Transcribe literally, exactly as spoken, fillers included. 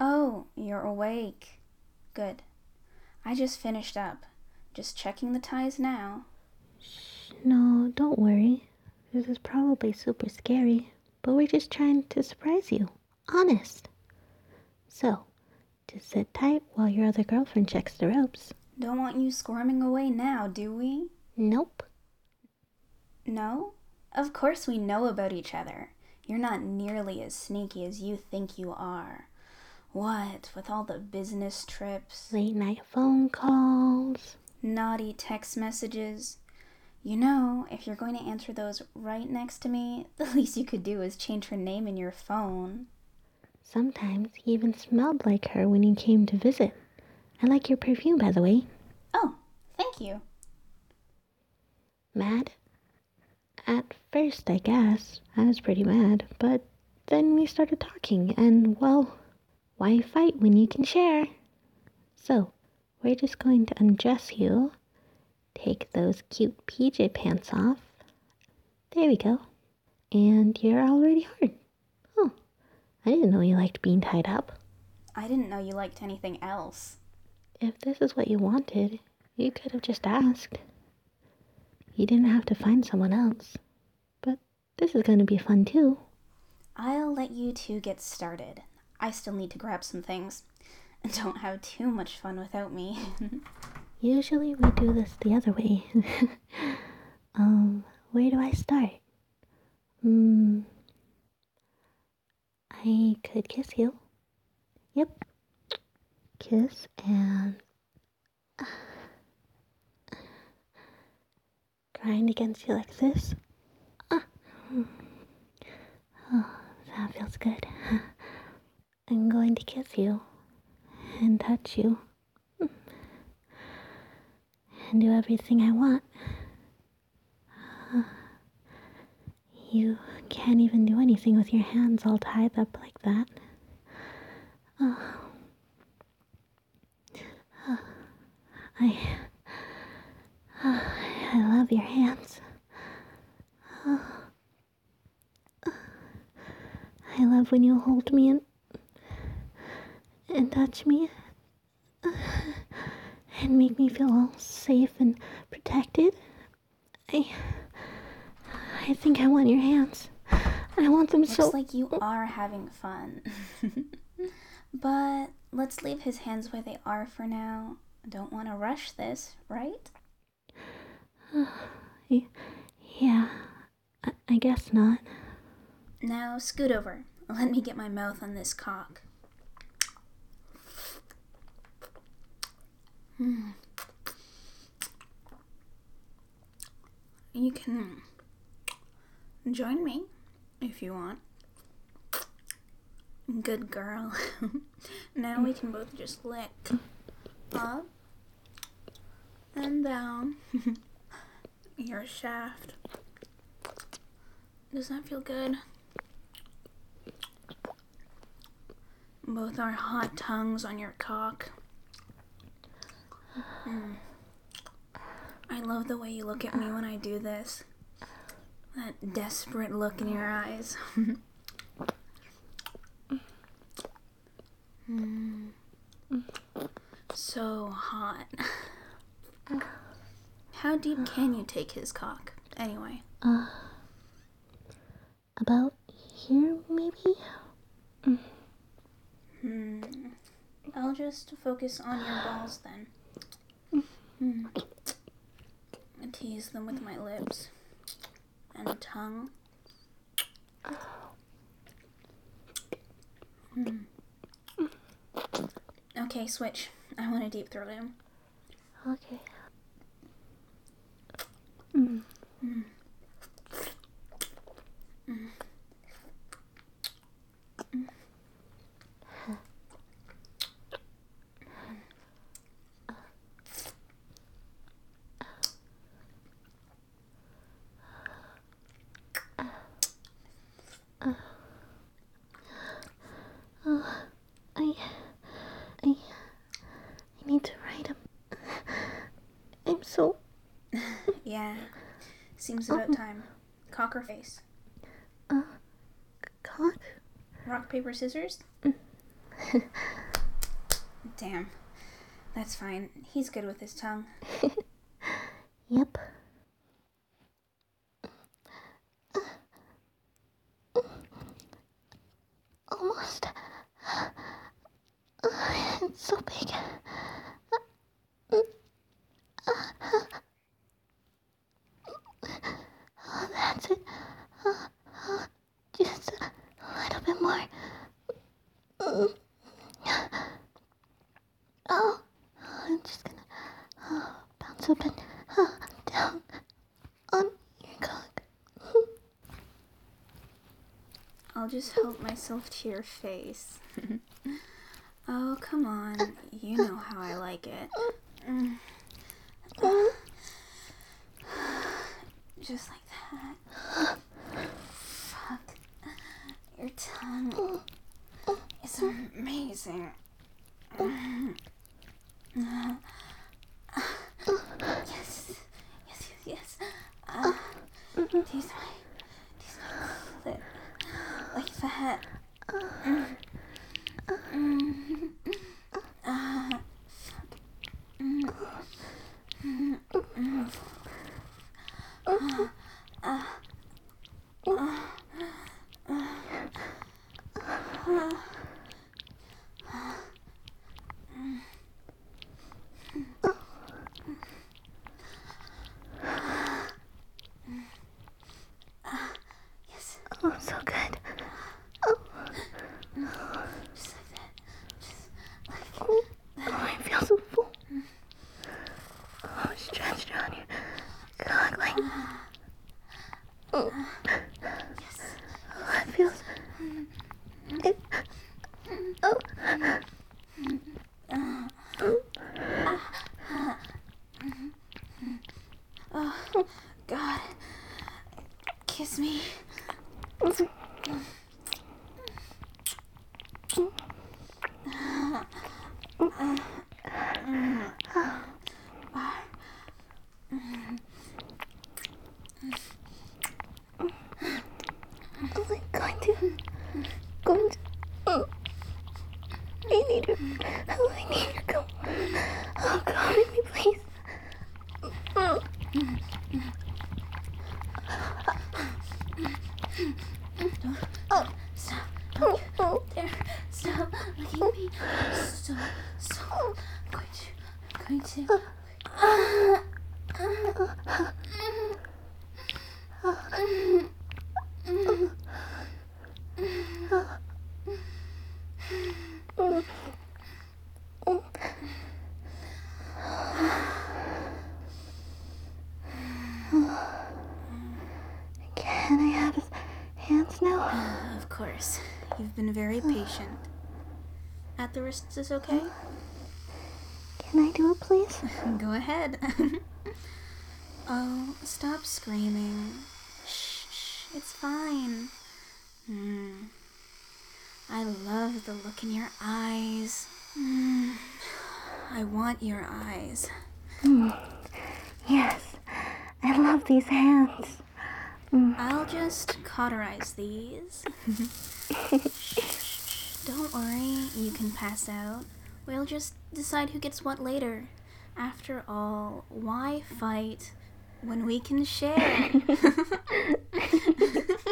Oh, you're awake. Good. I just finished up. Just checking the ties now. Shh, no, don't worry. This is probably super scary, but we're just trying to surprise you. Honest. So, just sit tight while your other girlfriend checks the ropes. Don't want you squirming away now, do we? Nope. No? Of course we know about each other. You're not nearly as sneaky as you think you are. What, with all the business trips? Late night phone calls. Naughty text messages? You know, if you're going to answer those right next to me, the least you could do is change her name in your phone. Sometimes he even smelled like her when he came to visit. I like your perfume, by the way. Oh, thank you. Mad? At first, I guess, I was pretty mad, but then we started talking, and, well, why fight when you can share? So, we're just going to undress you, take those cute P J pants off. There we go. And you're already hard. Oh, I didn't know you liked being tied up. I didn't know you liked anything else. If this is what you wanted, you could have just asked. You didn't have to find someone else. But this is going to be fun too. I'll let you two get started. I still need to grab some things. Don't have too much fun without me. Usually we do this the other way. um, where do I start? Hmm. I could kiss you. Yep. Kiss and grind against you like this. Ah. Oh, that feels good. I'm going to kiss you and touch you and do everything I want. You can't even do anything with your hands all tied up like that. Oh. Oh. I... Oh, I love your hands. Oh. I love when you hold me and, and touch me and make me feel all safe and protected. I... I think I want your hands. I want them Looks so... Looks like you are having fun. But let's leave his hands where they are for now. Don't want to rush this, right? Yeah, I, I guess not. Now scoot over. Let me get my mouth on this cock. Hmm. You can join me if you want. Good girl. Now we can both just lick up and down your shaft. Does that feel good? Both our hot tongues on your cock. Mm. I love the way you look at me when I do this. That desperate look in your eyes. mm. So hot. How deep can you take his cock, anyway? Uh, about here, maybe? Hmm. I'll just focus on your balls then. Hmm. I tease them with my lips and tongue. Hmm. Okay, switch. I want to deep throat him. Okay. Mm. Mm. Mm. Mm. Oh, I, I, I need to write him. I'm so... Yeah, seems about Oh. time. Cock or face? Uh, cock? Rock, paper, scissors? Damn. That's fine. He's good with his tongue. Yep. Almost. It's so big. Oh, that's it. Just a little bit more. Oh, I'm just gonna oh, bounce up and oh, down on your cock. I'll just help myself to your face. Oh, come on. You know how I like it. Mm. Just like that. Fuck. Your tongue is amazing. Yes. Yes, yes, yes. Uh, these my, these my clit. Like that. Mm. Mm. Uh, fuck. Mm. Mm. Mm. Uh, uh, uh, uh, uh. Yes. Oh, so good. Just like that. Just like Oh, I feel so full. Oh, stretched on your cock like. Oh, yes. oh, it feels. It, oh. Oh, God. Kiss me. Oh, I'm going to. Going to. Oh. I need her. Oh, I need her. Come. Oh, come with me, please. Oh. Oh. Stop. Oh. Oh. There. Stop looking at me. So, so. I'm going to. I'm going to. Can I have his hands now? Of course. You've been very patient. At the wrists is okay? Can I do it, please? Go ahead. Oh, stop screaming. Shh, shh, it's fine. Mm. I love the look in your eyes. Mm. I want your eyes. Mm. Yes, I love these hands. Mm. I'll just cauterize these. Shh, don't worry, you can pass out. We'll just decide who gets what later. After all, why fight when we can share?